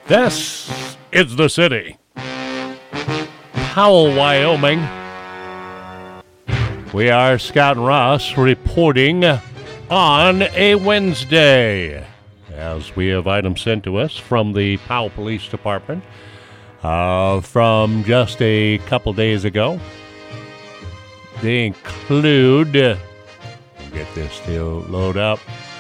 This is the city. Powell, Wyoming. We are Scott and Ross reporting on a Wednesday, as we have items sent to us from the Powell Police Department from just a couple days ago. They include, get this to load up,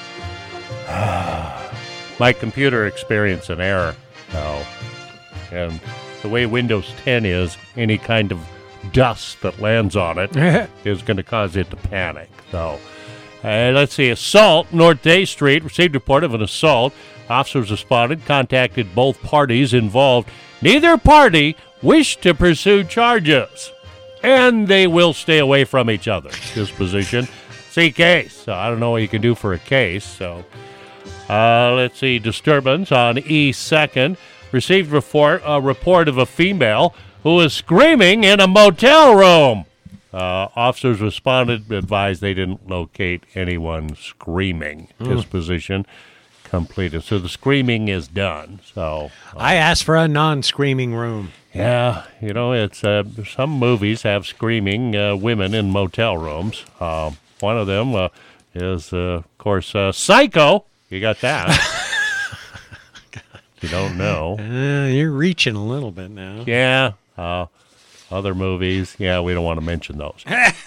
my computer experienced an error. And the way Windows 10 is, any kind of dust that lands on it is going to cause it to panic. So, let's see. Assault, North Day Street. Received report of an assault. Officers responded, contacted both parties involved. Neither party wished to pursue charges, and they will stay away from each other. Disposition. See case. So I don't know what you can do for a case. So, let's see. Disturbance on East 2nd. Received a report of a female who was screaming in a motel room. Officers responded, advised they didn't locate anyone screaming. Disposition completed. So the screaming is done. So I asked for a non-screaming room. Yeah, it's some movies have screaming women in motel rooms. One of them is, of course, Psycho. You got that. You don't know. You're reaching a little bit now. Yeah. Other movies. Yeah, we don't want to mention those.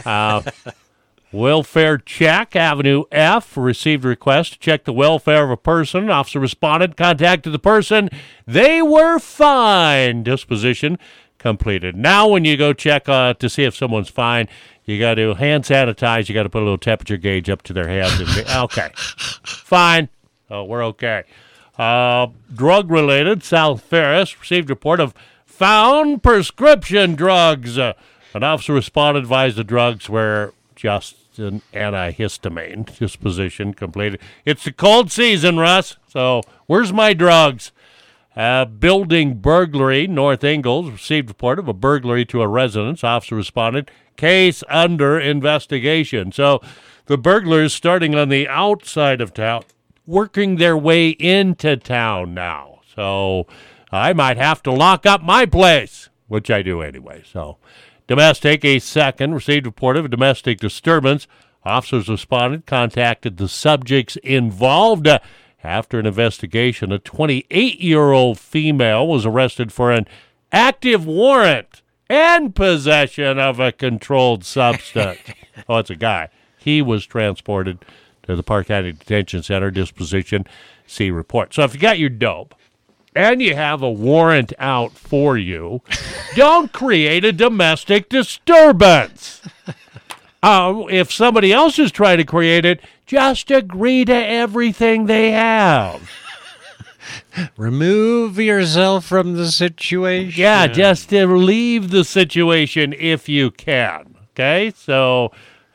Welfare check, Avenue F. Received a request to check the welfare of a person. Officer responded, contacted the person. They were fine. Disposition completed. Now when you go check to see if someone's fine, you got to hand sanitize. You got to put a little temperature gauge up to their head. Okay. Fine. Oh, we're okay. Drug-related, South Ferris received report of found prescription drugs. An officer responded, advised the drugs were just an antihistamine. Disposition completed. It's the cold season, Russ, so where's my drugs? Building burglary, North Ingalls received report of a burglary to a residence. Officer responded, case under investigation. So the burglars starting on the outside of town, working their way into town now. So I might have to lock up my place, which I do anyway. So domestic, East 2nd, received report of a domestic disturbance. Officers responded, contacted the subjects involved. After an investigation, a 28-year-old female was arrested for an active warrant and possession of a controlled substance. Oh, it's a guy. He was transported to the Park County Detention Center. Disposition, see report. So if you got your dope and you have a warrant out for you, don't create a domestic disturbance. If somebody else is trying to create it, just agree to everything they have. Remove yourself from the situation. Yeah, just to leave the situation if you can. Okay? So,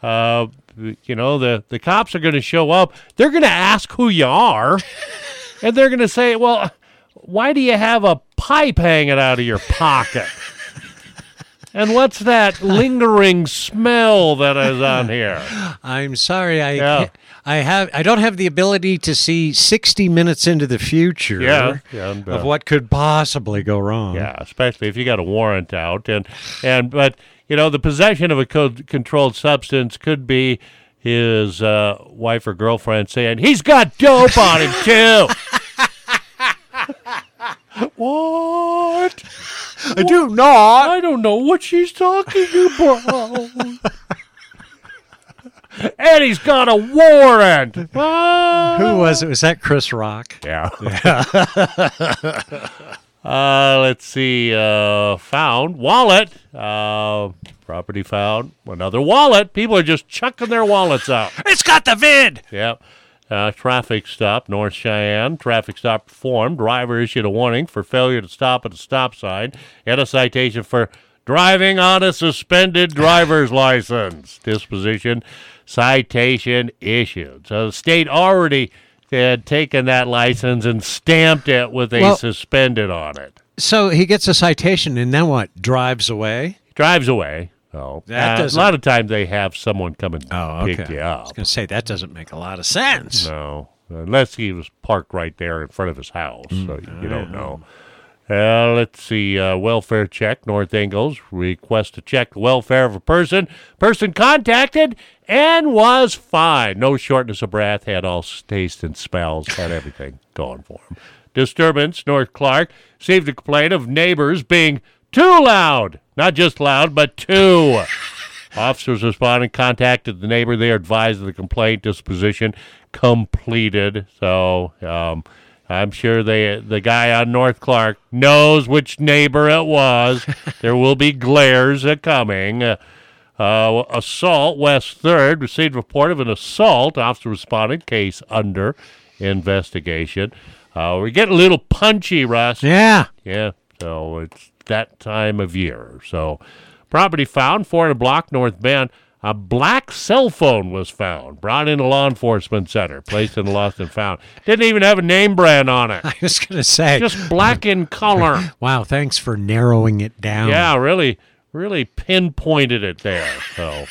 the cops are going to show up. They're going to ask who you are. And they're going to say, well, why do you have a pipe hanging out of your pocket? And what's that lingering smell that is on here? I'm sorry, I don't have the ability to see 60 minutes into the future of what could possibly go wrong. Yeah, especially if you got a warrant out, but the possession of a controlled substance could be his wife or girlfriend saying he's got dope on him too. What? I do not. I don't know what she's talking about. And he's got a warrant. Who was it? Was that Chris Rock? Yeah. Let's see. Found wallet. Property found. Another wallet. People are just chucking their wallets out. It's got the vid. Yep. Traffic stop, North Cheyenne. Traffic stop performed. Driver issued a warning for failure to stop at a stop sign and a citation for driving on a suspended driver's license. Disposition, citation issued. So the state already had taken that license and stamped it with a suspended on it. So he gets a citation and then what? Drives away? Drives away. Oh, a lot of times they have someone come and pick you up. I was going to say, that doesn't make a lot of sense. No. unless he was parked right there in front of his house. So you don't know. Let's see. Welfare check. North Ingalls. Request to check the welfare of a person. Person contacted and was fine. No shortness of breath. Had all taste and smells. Had everything going for him. Disturbance. North Clark. Received a complaint of neighbors being too loud. Not just loud, but too. Officers responded, contacted the neighbor. They are advised of the complaint. Disposition completed. So, I'm sure the guy on North Clark knows which neighbor it was. There will be glares coming. Assault, West 3rd, received a report of an assault. Officer responded, case under investigation. We're getting a little punchy, Russ. Yeah. Yeah, so it's that time of year. So property found, 400 block North Bend. A black cell phone was found, brought into law enforcement center, placed in the lost and found. Didn't even have a name brand on it. I was going to say. Just black in color. Wow, thanks for narrowing it down. Yeah, really pinpointed it there. So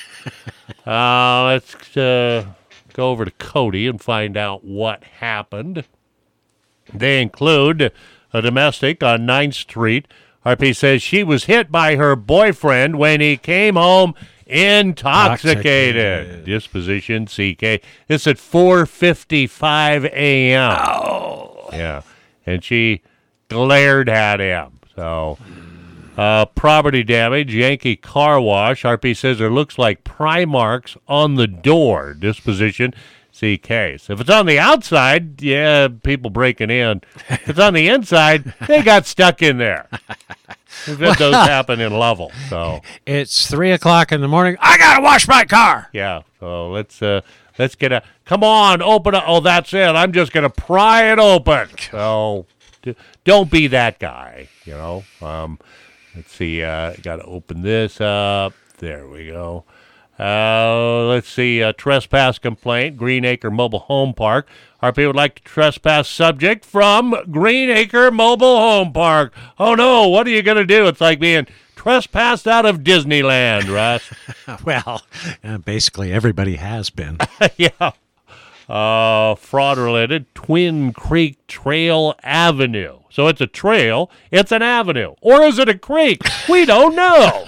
let's go over to Cody and find out what happened. They include a domestic on 9th Street. RP says she was hit by her boyfriend when he came home intoxicated. Disposition CK. It's at 4:55 a.m. Oh. Yeah. And she glared at him. So, property damage, Yankee Car Wash. RP says there looks like pry marks on the door. Disposition CK. So if it's on the outside, yeah, people breaking in. If it's on the inside, they got stuck in there. We've had those happen in Lovell. So it's 3 o'clock in the morning. I gotta wash my car. Yeah. So let's get a. Come on, open it. Oh, that's it. I'm just gonna pry it open. So don't be that guy. You know. Let's see. Got to open this up. There we go. Let's see. Trespass complaint. Greenacre Mobile Home Park. RP would like to trespass subject from Greenacre Mobile Home Park. Oh, no. What are you going to do? It's like being trespassed out of Disneyland, Russ. Well, basically everybody has been. Yeah. Fraud-related. Twin Creek Trail Avenue. So it's a trail. It's an avenue. Or is it a creek? We don't know.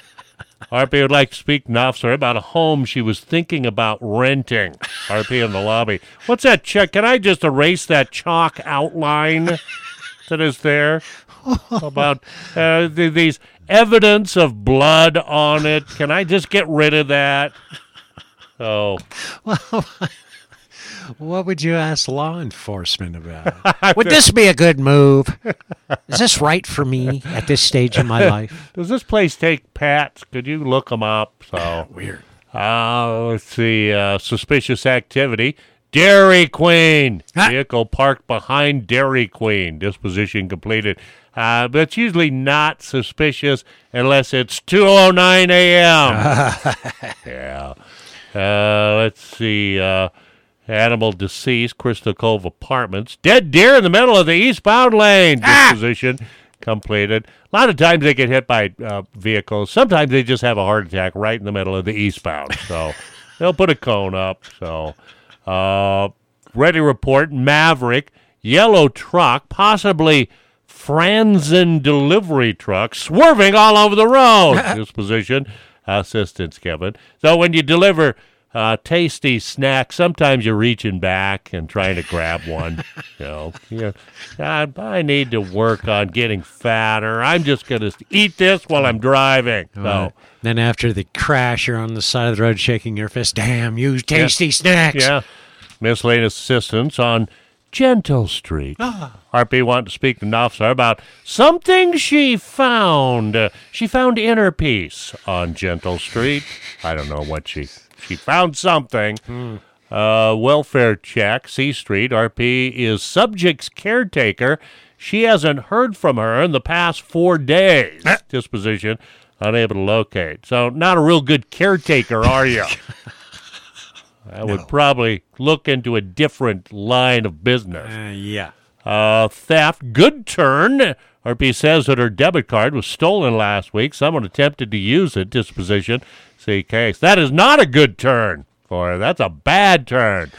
RP would like to speak to an officer about a home she was thinking about renting. RP in the lobby. What's that check? Can I just erase that chalk outline that is there? About these evidence of blood on it. Can I just get rid of that? Oh. Well, what would you ask law enforcement about? Would this be a good move? Is this right for me at this stage in my life? Does this place take pets? Could you look them up? So weird. Let's see. Suspicious activity. Dairy Queen. Vehicle parked behind Dairy Queen. Disposition completed. But it's usually not suspicious unless it's 2:09 a.m. Yeah. Let's see. Animal deceased, Crystal Cove Apartments. Dead deer in the middle of the eastbound lane. Disposition completed. A lot of times they get hit by vehicles. Sometimes they just have a heart attack right in the middle of the eastbound. So they'll put a cone up. So ready report, Maverick, yellow truck, possibly Franzen delivery truck, swerving all over the road. Disposition, assistance given. So when you deliver tasty snack, sometimes you're reaching back and trying to grab one. I need to work on getting fatter. I'm just going to eat this while I'm driving. So then after the crash, you're on the side of the road shaking your fist. Damn, you tasty snacks. Yeah. Miscellaneous assistance on Gentle Street. RP wanted to speak to an officer about something she found. She found inner peace on Gentle Street. I don't know what she found something. Welfare check, C Street. RP is subject's caretaker. She hasn't heard from her in the past 4 days. Disposition, unable to locate. So not a real good caretaker, are you? I would probably look into a different line of business. Yeah. Theft, good turn. RP says that her debit card was stolen last week. Someone attempted to use it. Disposition, see case. That is not a good turn for her. That's a bad turn.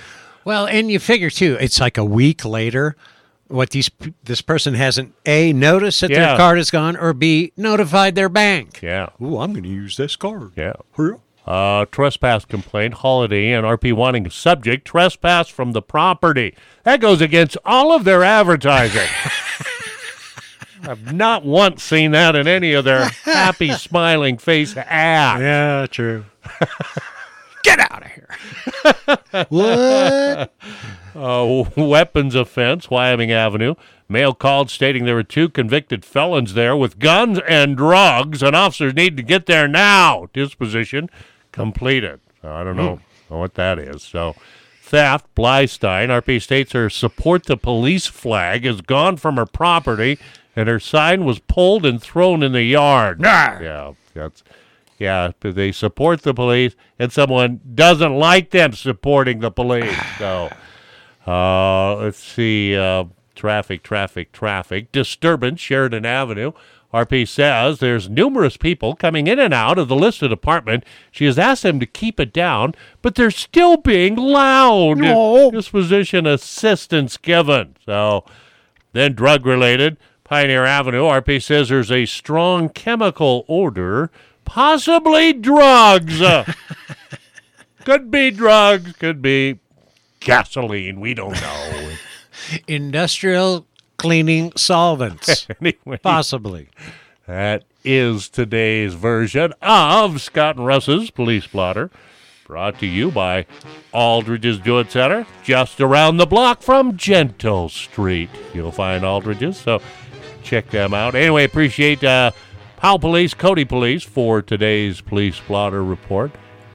Well, and you figure, too, it's like a week later. This person hasn't, A, noticed that their card is gone, or B, notified their bank. Yeah. Ooh, I'm going to use this card. Yeah. Hurry up. Trespass complaint, Holiday Inn, RP wanting subject, trespass from the property. That goes against all of their advertising. I've not once seen that in any of their happy, smiling face ads. Yeah, true. Get out of here. What? Weapons offense, Wyoming Avenue. Mail called stating there were 2 convicted felons there with guns and drugs, and officers need to get there now. Disposition completed. So I don't know what that is. So theft, Blystein. RP states her support the police flag is gone from her property, and her sign was pulled and thrown in the yard. Nah. Yeah, they support the police, and someone doesn't like them supporting the police. So let's see. Traffic. Disturbance, Sheridan Avenue. RP says there's numerous people coming in and out of the listed apartment. She has asked them to keep it down, but they're still being loud. No. Disposition assistance given. So then drug-related, Pioneer Avenue. RP says there's a strong chemical odor, possibly drugs. Could be drugs, could be gasoline. We don't know. Industrial cleaning solvents. Anyway, possibly. That is today's version of Scott and Russ's Police Blotter, brought to you by Aldridge's Jewett Center, just around the block from Gentle Street. You'll find Aldridge's, so check them out. Anyway, appreciate Powell Police, Cody Police for today's Police Blotter report.